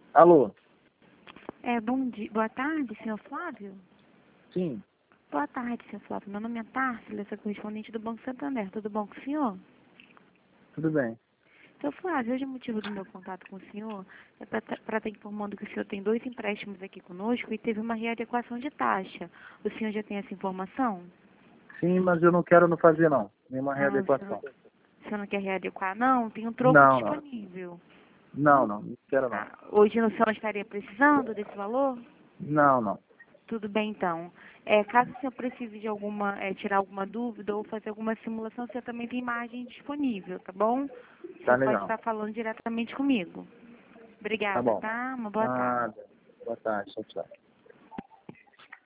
Alô? Bom dia. Boa tarde, senhor Flávio. Sim, Boa tarde, senhor Flávio. Meu nome é Társila, sou correspondente do Banco Santander. Tudo bom com o senhor? tudo bem. Senhor Flávio, hoje o motivo do meu contato com o senhor é para estar informando que o senhor tem 2 empréstimos aqui conosco e teve uma readequação de taxa. O senhor já tem essa informação? Sim, mas eu não quero não fazer não. Nenhuma Ah, readequação. o senhor não quer readequar? Não, tem um troco Não, não. disponível. Não quero não. Ah, hoje o senhor não estaria precisando desse valor? Não. Tudo bem, então. Caso o senhor precise de tirar alguma dúvida ou fazer alguma simulação, o senhor também tem imagem disponível, tá bom? O Tá senhor pode legal. estar falando diretamente comigo. Tá Obrigada, bom. tá? Uma boa tarde. Ah, boa tarde. Tchau, tchau.